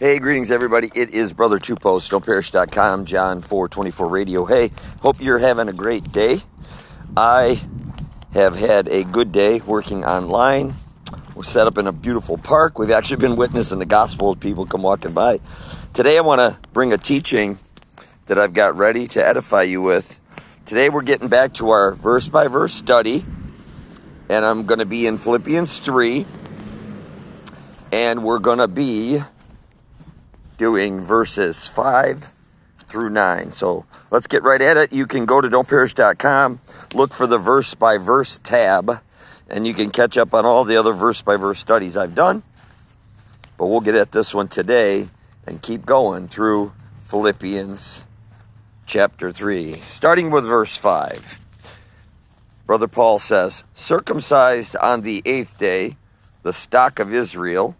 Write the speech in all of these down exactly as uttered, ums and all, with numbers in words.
Hey, greetings, everybody. It is Brother Two Post, don't perish dot com, John four twenty-four Radio. Hey, hope you're having a great day. I have had a good day working online. We're set up in a beautiful park. We've actually been witnessing the gospel as people come walking by. Today, I want to bring a teaching that I've got ready to edify you with. Today, we're getting back to our verse-by-verse study, and I'm going to be in Philippians three, and we're going to be doing verses five through nine. So let's get right at it. You can go to don't perish dot com, look for the verse by verse tab, and you can catch up on all the other verse by verse studies I've done. But we'll get at this one today and keep going through Philippians chapter three, starting with verse five. Brother Paul says, circumcised on the eighth day, the stock of Israel,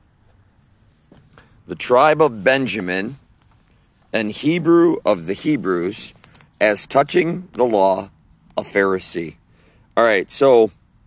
the tribe of Benjamin, and Hebrew of the Hebrews, as touching the law, a Pharisee. All right, so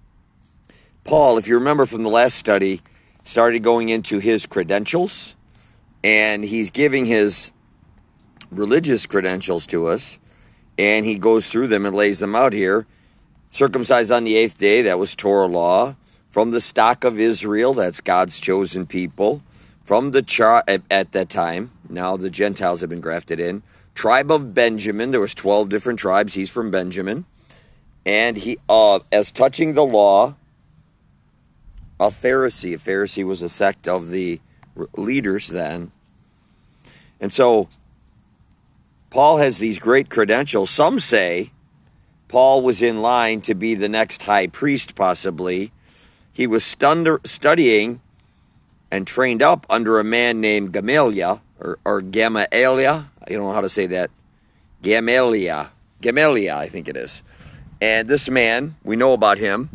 Paul, if you remember from the last study, started going into his credentials, and he's giving his religious credentials to us, and he goes through them and lays them out here. Circumcised on the eighth day, that was Torah law. From the stock of Israel, that's God's chosen people. From the tribe at, at that time, now the Gentiles have been grafted in. Tribe of Benjamin, there was twelve different tribes. He's from Benjamin. And he, uh, as touching the law, a Pharisee. A Pharisee was a sect of the leaders then. And so, Paul has these great credentials. Some say Paul was in line to be the next high priest, possibly. He was stunder, studying and trained up under a man named Gamaliel, or, or Gamaliel. I don't know how to say that. Gamaliel. Gamaliel, I think it is. And this man, we know about him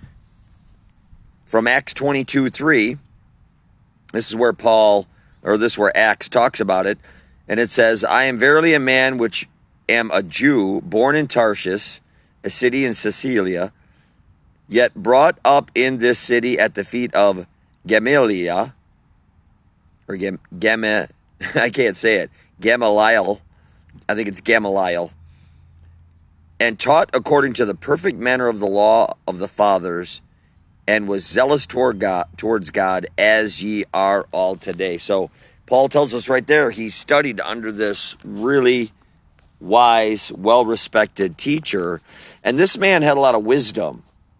from Acts twenty-two three. This is where Paul, or this is where Acts talks about it. And it says, I am verily a man which am a Jew, born in Tarshish, a city in Cilicia, yet brought up in this city at the feet of Gamaliel, or Gam, Gamma, I can't say it, Gamaliel, I think it's Gamaliel, and taught according to the perfect manner of the law of the fathers, and was zealous toward God, towards God, as ye are all today. So Paul tells us right there, he studied under this really wise, well-respected teacher, and this man had a lot of wisdom.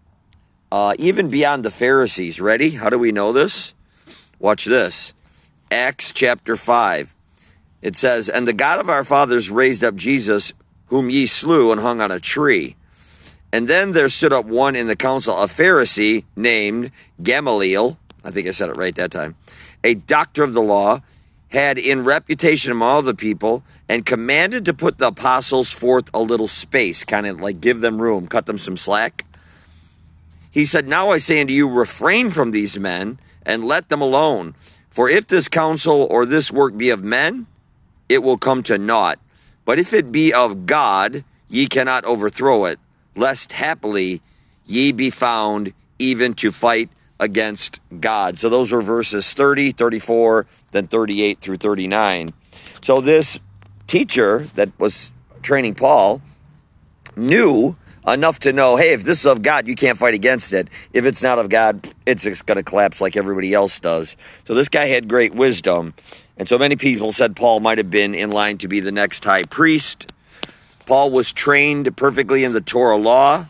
Uh, even beyond the Pharisees. Ready? How do we know this? Watch this. Acts chapter five. It says, and the God of our fathers raised up Jesus, whom ye slew and hung on a tree. And then there stood up one in the council, a Pharisee named Gamaliel. I think I said it right that time. A doctor of the law, had in reputation among all the people, and commanded to put the apostles forth a little space, kind of like give them room, cut them some slack. He said, now I say unto you, refrain from these men, and let them alone. For if this counsel or this work be of men, it will come to naught. But if it be of God, ye cannot overthrow it, lest haply ye be found even to fight against God. So those were verses thirty, thirty-four, then thirty-eight through thirty-nine. So this teacher that was training Paul knew enough to know, hey, if this is of God, you can't fight against it. If it's not of God, it's just going to collapse like everybody else does. So this guy had great wisdom. And so many people said Paul might have been in line to be the next high priest. Paul was trained perfectly in the Torah law.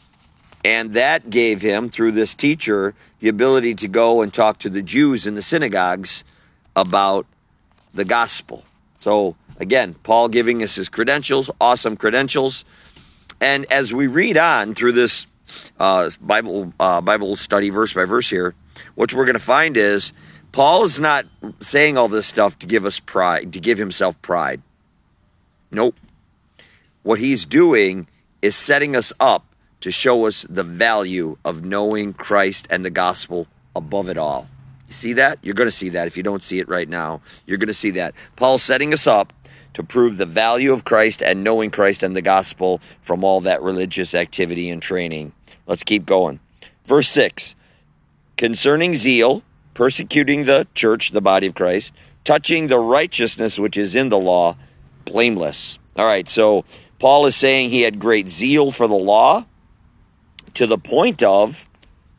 And that gave him, through this teacher, the ability to go and talk to the Jews in the synagogues about the gospel. So again, Paul giving us his credentials, awesome credentials. And as we read on through this uh, Bible uh, Bible study verse by verse here, what we're going to find is Paul is not saying all this stuff to give us pride, to give himself pride. Nope. What he's doing is setting us up to show us the value of knowing Christ and the gospel above it all. You see that? You're going to see that. If you don't see it right now, you're going to see that. Paul's setting us up to prove the value of Christ and knowing Christ and the gospel from all that religious activity and training. Let's keep going. Verse six, concerning zeal, persecuting the church, the body of Christ, touching the righteousness which is in the law, blameless. All right, so Paul is saying he had great zeal for the law to the point of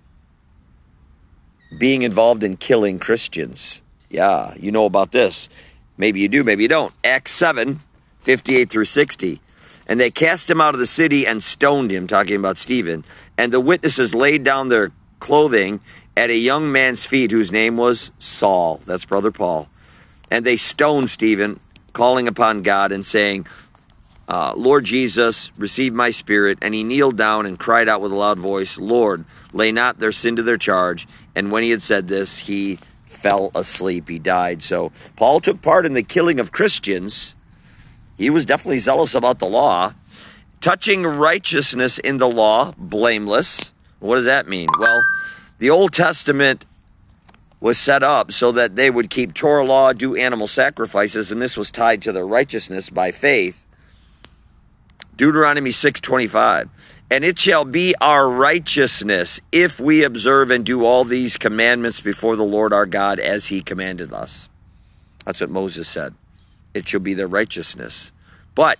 being involved in killing Christians. Yeah, you know about this. Maybe you do, maybe you don't. Acts seven, fifty-eight through sixty. And they cast him out of the city and stoned him, talking about Stephen. And the witnesses laid down their clothing at a young man's feet whose name was Saul. That's Brother Paul. And they stoned Stephen, calling upon God and saying, uh, Lord Jesus, receive my spirit. And he kneeled down and cried out with a loud voice, Lord, lay not their sin to their charge. And when he had said this, he fell asleep. He died. So Paul took part in the killing of Christians. He was definitely zealous about the law. Touching righteousness in the law, blameless. What does that mean? Well, the Old Testament was set up so that they would keep Torah law, do animal sacrifices, and this was tied to their righteousness by faith. Deuteronomy six twenty-five. And it shall be our righteousness if we observe and do all these commandments before the Lord our God as he commanded us. That's what Moses said. It shall be their righteousness. But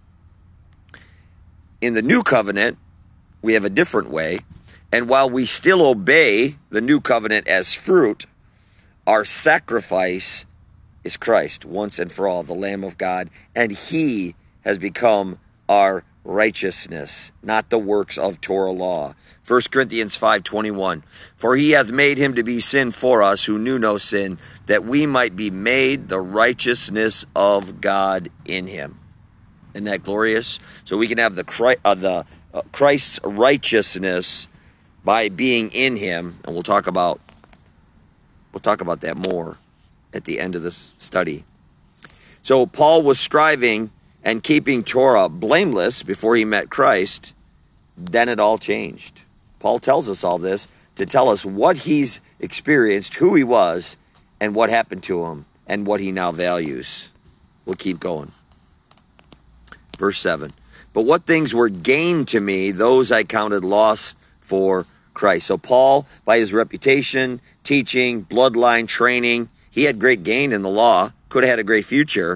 in the new covenant, we have a different way. And while we still obey the new covenant as fruit, our sacrifice is Christ once and for all, the Lamb of God. And he has become our righteousness, not the works of Torah law. First Corinthians five twenty-one. For he hath made him to be sin for us who knew no sin, that we might be made the righteousness of God in him. Isn't that glorious? So we can have the Christ, uh, the uh, Christ's righteousness by being in him, and we'll talk about we'll talk about that more at the end of this study. So Paul was striving and keeping Torah blameless before he met Christ. Then it all changed. Paul tells us all this to tell us what he's experienced, who he was, and what happened to him, and what he now values. We'll keep going. Verse seven. But what things were gained to me, those I counted loss for Christ. So Paul, by his reputation, teaching, bloodline, training, he had great gain in the law, could have had a great future.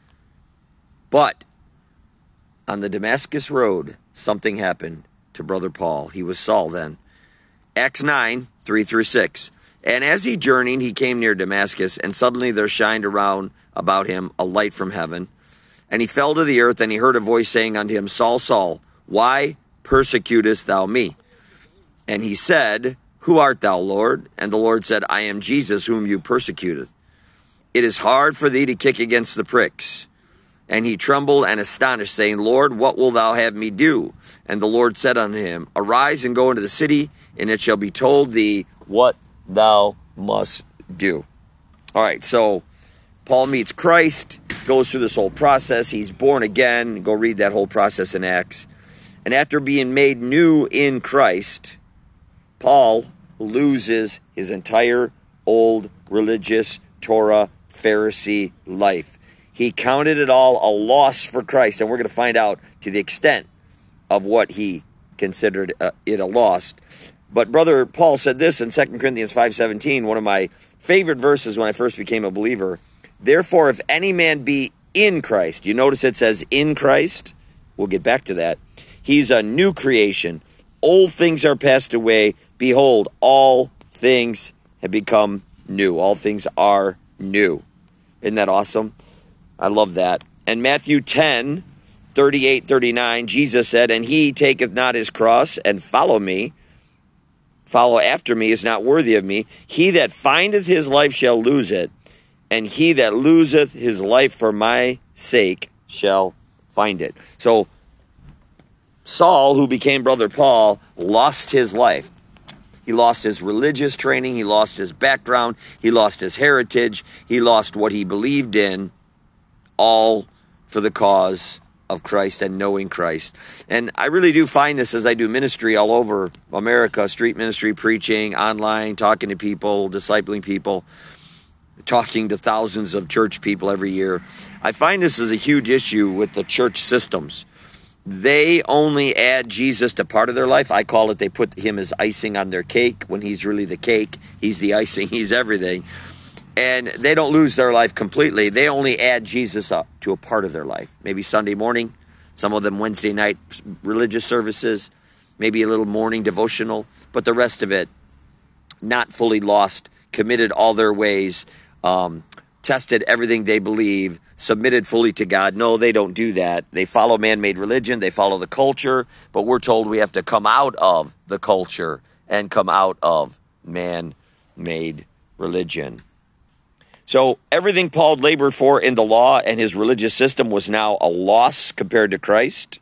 But on the Damascus road, something happened to Brother Paul. He was Saul then. Acts nine, three through six. And as he journeyed, he came near Damascus, and suddenly there shined around about him a light from heaven. And he fell to the earth, and he heard a voice saying unto him, Saul, Saul, why persecutest thou me? And he said, Who art thou, Lord? And the Lord said, I am Jesus, whom you persecuteth. It is hard for thee to kick against the pricks. And he trembled and astonished, saying, Lord, what wilt thou have me do? And the Lord said unto him, Arise and go into the city, and it shall be told thee what thou must do. All right, so Paul meets Christ, goes through this whole process. He's born again. Go read that whole process in Acts. And after being made new in Christ, Paul loses his entire old religious Torah Pharisee life. He counted it all a loss for Christ, and we're going to find out to the extent of what he considered uh, it a loss. But Brother Paul said this in Second Corinthians five seventeen, one of my favorite verses when I first became a believer. Therefore, if any man be in Christ, you notice it says in Christ? We'll get back to that. He's a new creation. Old things are passed away. Behold, all things have become new. All things are new. Isn't that awesome? I love that. And Matthew ten, thirty-eight, thirty-nine, Jesus said, And he taketh not his cross, and follow me, follow after me, is not worthy of me. He that findeth his life shall lose it, and he that loseth his life for my sake shall find it. So Saul, who became Brother Paul, lost his life. He lost his religious training. He lost his background. He lost his heritage. He lost what he believed in, all for the cause of Christ and knowing Christ. And I really do find this as I do ministry all over America, street ministry, preaching, online, talking to people, discipling people, talking to thousands of church people every year. I find this is a huge issue with the church systems. they only add Jesus to part of their life. I call it they put him as icing on their cake when he's really the cake. He's the icing. He's everything. And they don't lose their life completely. They only add Jesus up to a part of their life. Maybe Sunday morning, some of them Wednesday night religious services, maybe a little morning devotional, but the rest of it, not fully lost, committed all their ways, um, tested everything they believe, submitted fully to God. No, they don't do that. They follow man-made religion. They follow the culture, but we're told we have to come out of the culture and come out of man-made religion. So everything Paul labored for in the law and his religious system was now a loss compared to Christ.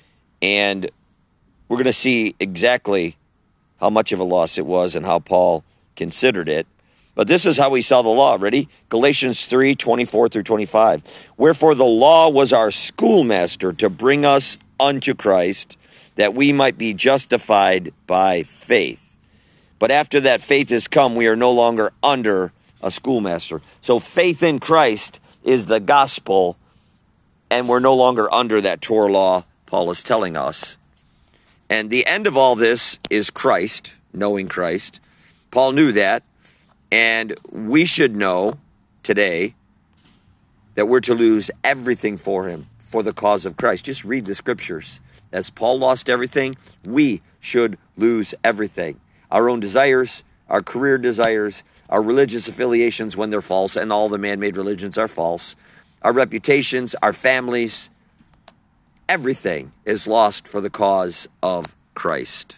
And we're going to see exactly how much of a loss it was and how Paul considered it. But this is how we saw the law. Ready? Galatians three, twenty-four through twenty-five. Wherefore the law was our schoolmaster to bring us unto Christ, that we might be justified by faith. But after that faith is come, we are no longer under a schoolmaster. So faith in Christ is the gospel, and we're no longer under that Torah law, Paul is telling us. And the end of all this is Christ, knowing Christ. Paul knew that, and we should know today that we're to lose everything for him, for the cause of Christ. Just read the scriptures. As Paul lost everything, we should lose everything. Our own desires, our career desires, our religious affiliations when they're false, and all the man-made religions are false, our reputations, our families, everything is lost for the cause of Christ.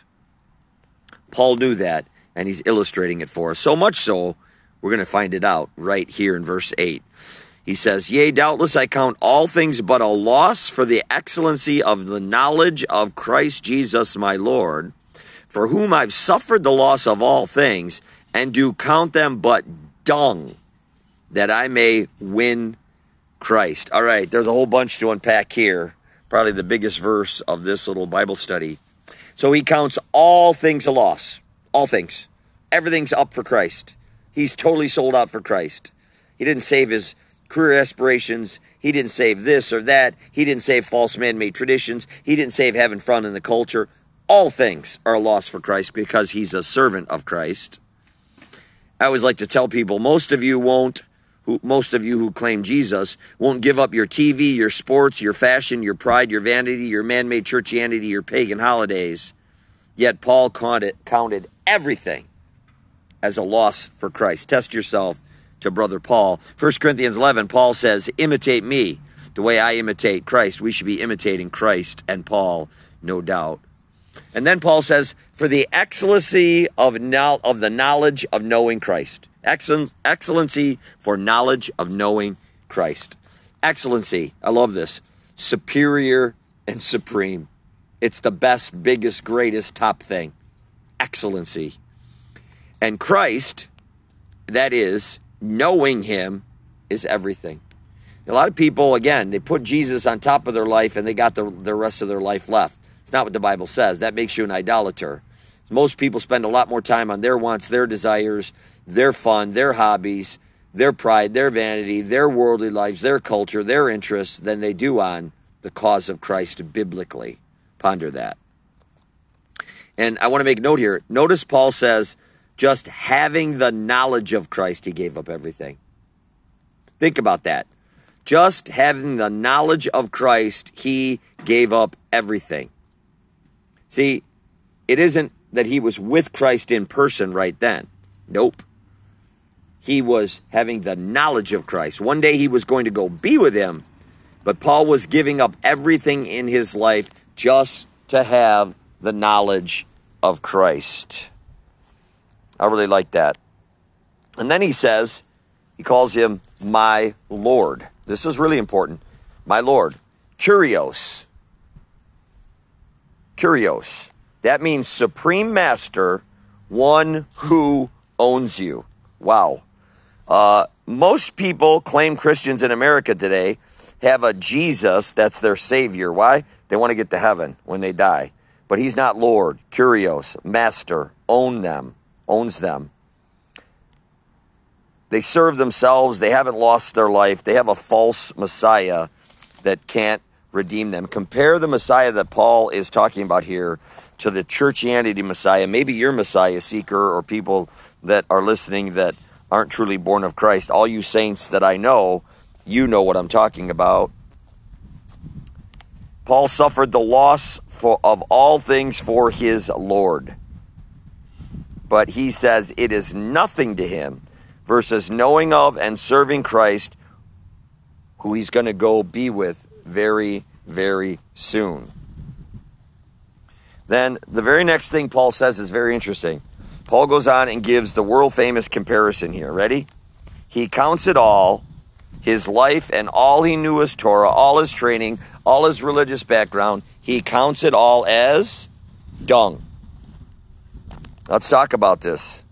Paul knew that, and he's illustrating it for us. So much so, we're going to find it out right here in verse eight. He says, Yea, doubtless I count all things but a loss for the excellency of the knowledge of Christ Jesus my Lord, for whom I've suffered the loss of all things, and do count them but dung, that I may win Christ. All right, there's a whole bunch to unpack here. Probably the biggest verse of this little Bible study. So he counts all things a loss. All things. Everything's up for Christ. He's totally sold out for Christ. He didn't save his career aspirations. He didn't save this or that. He didn't save false man-made traditions. He didn't save having fun in the culture. All things are a loss for Christ because he's a servant of Christ. I always like to tell people, most of you won't, who, most of you who claim Jesus, won't give up your T V, your sports, your fashion, your pride, your vanity, your man-made churchianity, your pagan holidays. Yet Paul counted, counted everything as a loss for Christ. Test yourself to Brother Paul. First Corinthians eleven, Paul says, imitate me the way I imitate Christ. We should be imitating Christ and Paul, no doubt. And then Paul says, for the excellency of, no, of the knowledge of knowing Christ. Excellence, excellency for knowledge of knowing Christ. Excellency, I love this. Superior and supreme. It's the best, biggest, greatest, top thing. Excellency. And Christ, that is, knowing him, is everything. A lot of people, again, they put Jesus on top of their life and they got the, the rest of their life left. It's not what the Bible says. That makes you an idolater. Most people spend a lot more time on their wants, their desires, their fun, their hobbies, their pride, their vanity, their worldly lives, their culture, their interests, than they do on the cause of Christ biblically. Ponder that. And I want to make a note here. Notice Paul says, just having the knowledge of Christ, he gave up everything. Think about that. Just having the knowledge of Christ, he gave up everything. See, it isn't that he was with Christ in person right then. Nope. He was having the knowledge of Christ. One day he was going to go be with him, but Paul was giving up everything in his life just to have the knowledge of Christ. I really like that. And then he says, he calls him my Lord. This is really important. My Lord. Kurios. Kurios. That means supreme master, one who owns you. Wow. Uh, most people claim Christians in America today have a Jesus that's their savior. Why? They want to get to heaven when they die. But he's not Lord, Kurios, master, own them, owns them. They serve themselves. They haven't lost their life. They have a false Messiah that can't redeem them. Compare the Messiah that Paul is talking about here to the churchianity Messiah. Maybe you're Messiah seeker or people that are listening that aren't truly born of Christ. All you saints that I know, you know what I'm talking about. Paul suffered the loss for, of all things for his Lord. But he says it is nothing to him versus knowing of and serving Christ, who he's going to go be with very, very soon. Then the very next thing Paul says is very interesting. Paul goes on and gives the world-famous comparison here. Ready? He counts it all, his life and all he knew as Torah, all his training, all his religious background, he counts it all as dung. Let's talk about this.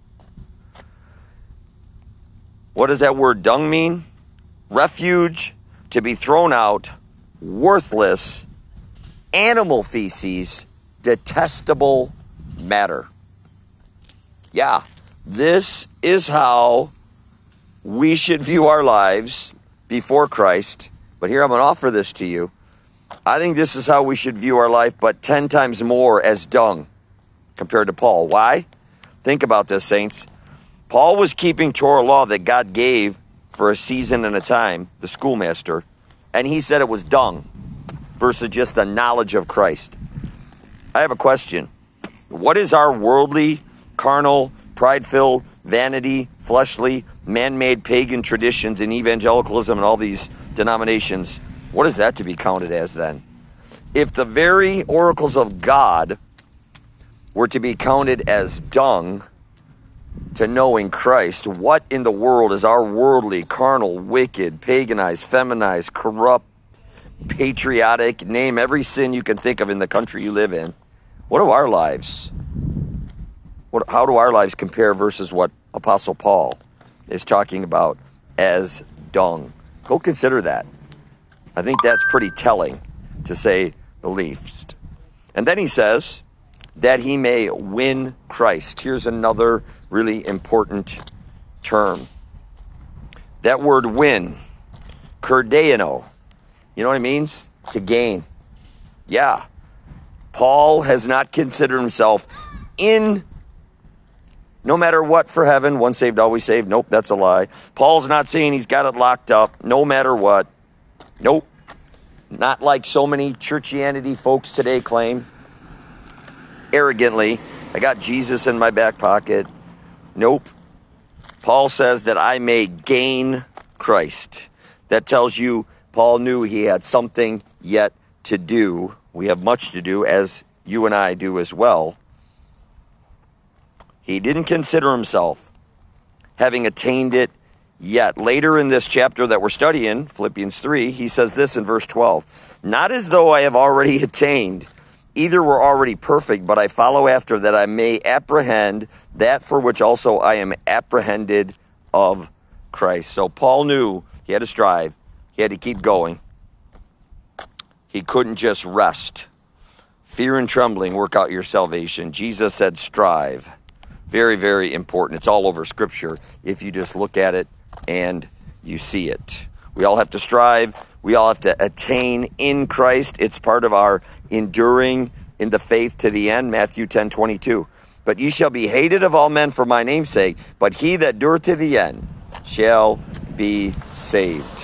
What does that word dung mean? Refuge, to be thrown out, worthless, animal feces, detestable matter. Yeah, this is how we should view our lives before Christ. But here I'm going to offer this to you. I think this is how we should view our life, but ten times more as dung compared to Paul. Why? Think about this, saints. Paul was keeping Torah law that God gave for a season and a time, the schoolmaster, and he said it was dung versus just the knowledge of Christ. I have a question. What is our worldly, carnal, pride-filled, vanity, fleshly, man-made pagan traditions in evangelicalism and all these denominations, what is that to be counted as then? If the very oracles of God were to be counted as dung to knowing Christ, what in the world is our worldly, carnal, wicked, paganized, feminized, corrupt, patriotic, name every sin you can think of in the country you live in? What are our lives? What, how do our lives compare versus what Apostle Paul is talking about as dung? Go consider that. I think that's pretty telling, to say the least. And then he says that he may win Christ. Here's another really important term. That word win, kerdeino. You know what it means? To gain. Yeah. Paul has not considered himself in no matter what for heaven. Once saved, always saved. Nope, that's a lie. Paul's not saying he's got it locked up no matter what. Nope. Not like so many churchianity folks today claim. Arrogantly, I got Jesus in my back pocket. Nope. Paul says that I may gain Christ. That tells you Paul knew he had something yet to do. We have much to do, as you and I do as well. He didn't consider himself having attained it yet. Later in this chapter that we're studying, Philippians three, he says this in verse twelve. Not as though I have already attained, either were already perfect, but I follow after that I may apprehend that for which also I am apprehended of Christ. So Paul knew he had to strive. He had to keep going. He couldn't just rest. Fear and trembling work out your salvation. Jesus said strive. Very, very important. It's all over Scripture if you just look at it and you see it. We all have to strive. We all have to attain in Christ. It's part of our enduring in the faith to the end. Matthew ten twenty-two. But ye shall be hated of all men for my name's sake, but he that endureth to the end shall be saved.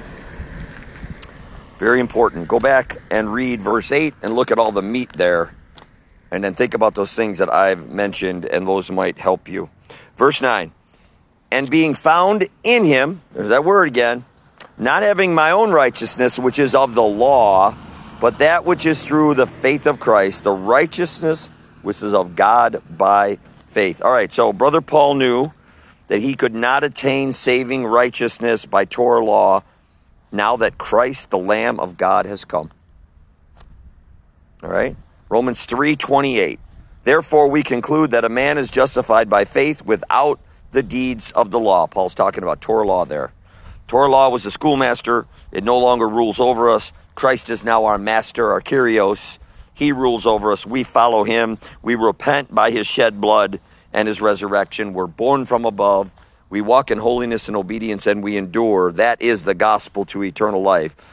Very important. Go back and read verse eight and look at all the meat there. And then think about those things that I've mentioned, and those might help you. Verse nine. And being found in him, there's that word again, not having my own righteousness, which is of the law, but that which is through the faith of Christ, the righteousness which is of God by faith. All right, so Brother Paul knew that he could not attain saving righteousness by Torah law now that Christ, the Lamb of God, has come. All right, Romans three twenty-eight. Therefore we conclude that a man is justified by faith without the deeds of the law. Paul's talking about Torah law there. Torah law was the schoolmaster. It no longer rules over us. Christ is now our master, our Kyrios. He rules over us. We follow him. We repent by his shed blood and his resurrection. We're born from above. We walk in holiness and obedience, and we endure. That is the gospel to eternal life.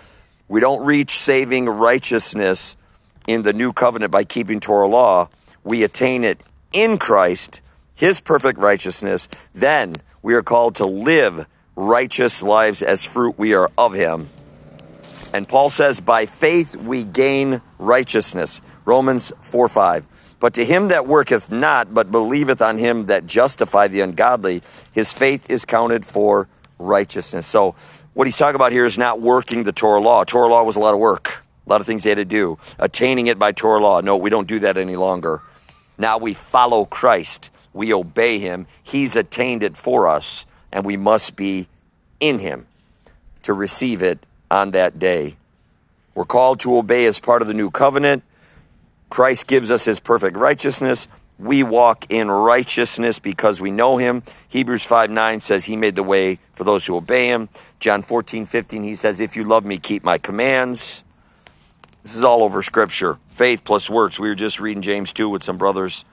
We don't reach saving righteousness in the new covenant by keeping Torah law. We attain it in Christ, his perfect righteousness. Then we are called to live righteous lives as fruit we are of him. And Paul says, by faith we gain righteousness. Romans four five. But to him that worketh not, but believeth on him that justifieth the ungodly, his faith is counted for righteousness. So what he's talking about here is not working the Torah law. Torah law was a lot of work, a lot of things they had to do. Attaining it by Torah law. No, we don't do that any longer. Now we follow Christ. We obey him. He's attained it for us, and we must be in him to receive it on that day. We're called to obey as part of the new covenant. Christ gives us his perfect righteousness. We walk in righteousness because we know him. Hebrews five nine says he made the way for those who obey him. John fourteen fifteen, he says, if you love me, keep my commands. This is all over Scripture. Faith plus works. We were just reading James two with some brothers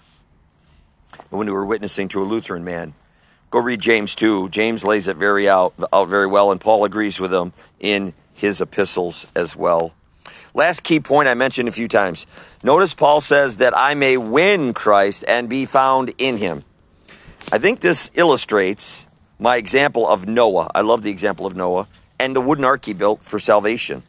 when we were witnessing to a Lutheran man. Go read James two. James lays it very out, out very well, and Paul agrees with him in his epistles as well. Last key point I mentioned a few times. Notice Paul says that I may win Christ and be found in him. I think this illustrates my example of Noah. I love the example of Noah and the wooden ark he built for salvation.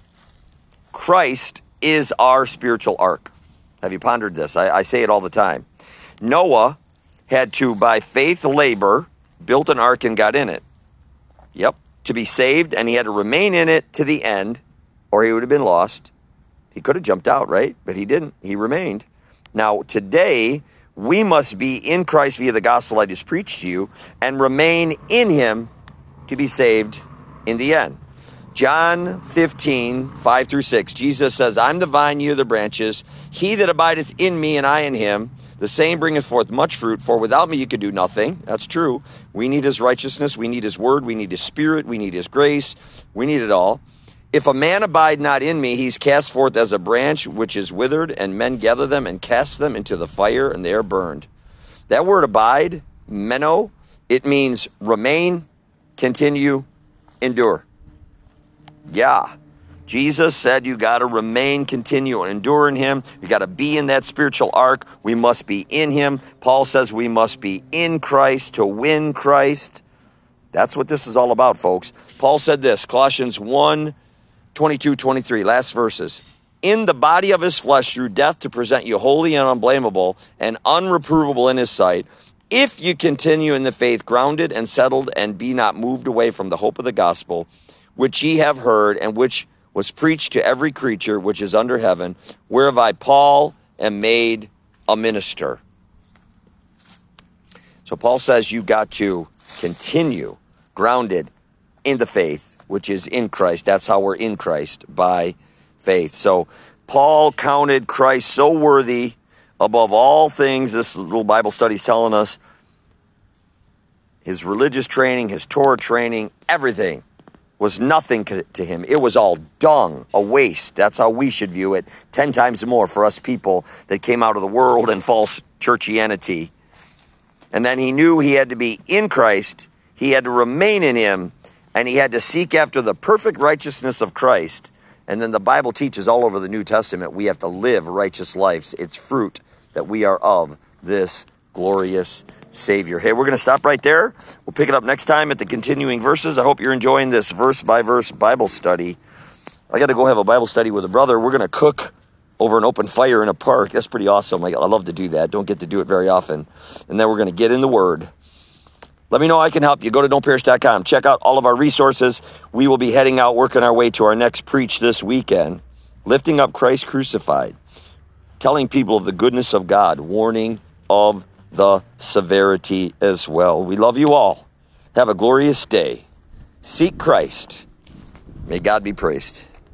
Christ is our spiritual ark. Have you pondered this? I, I say it all the time. Noah had to, by faith, labor, built an ark and got in it. Yep, to be saved, and he had to remain in it to the end, or he would have been lost. He could have jumped out, right? But he didn't. He remained. Now, today, we must be in Christ via the gospel I just preached to you and remain in him to be saved in the end. John fifteen, five through six, Jesus says, I'm the vine, you are the branches. He that abideth in me and I in him, the same bringeth forth much fruit, for without me you can do nothing. That's true. We need his righteousness. We need his word. We need his spirit. We need his grace. We need it all. If a man abide not in me, he's cast forth as a branch which is withered, and men gather them and cast them into the fire, and they are burned. That word abide, meno, it means remain, continue, endure. Yeah. Jesus said you got to remain, continue, and endure in him. You got to be in that spiritual ark. We must be in him. Paul says we must be in Christ to win Christ. That's what this is all about, folks. Paul said this, Colossians one, twenty-two, twenty-three, last verses. In the body of his flesh through death to present you holy and unblameable and unreprovable in his sight, if you continue in the faith, grounded and settled, and be not moved away from the hope of the gospel, which ye have heard, and which was preached to every creature which is under heaven, whereof I, Paul, am made a minister. So Paul says you got to continue grounded in the faith, which is in Christ. That's how we're in Christ, by faith. So Paul counted Christ so worthy above all things. This little Bible study is telling us his religious training, his Torah training, everything was nothing to him. It was all dung, a waste. That's how we should view it. Ten times more for us people that came out of the world and false churchianity. And then he knew he had to be in Christ. He had to remain in him. And he had to seek after the perfect righteousness of Christ. And then the Bible teaches all over the New Testament we have to live righteous lives. It's fruit that we are of this glorious Savior. Hey, we're going to stop right there. We'll pick it up next time at the continuing verses. I hope you're enjoying this verse-by-verse Bible study. I got to go have a Bible study with a brother. We're going to cook over an open fire in a park. That's pretty awesome. I, I love to do that. Don't get to do it very often. And then we're going to get in the Word. Let me know I can help you. Go to don't perish dot com. Check out all of our resources. We will be heading out, working our way to our next preach this weekend. Lifting up Christ crucified. Telling people of the goodness of God. Warning of the severity as well. We love you all. Have a glorious day. Seek Christ. May God be praised.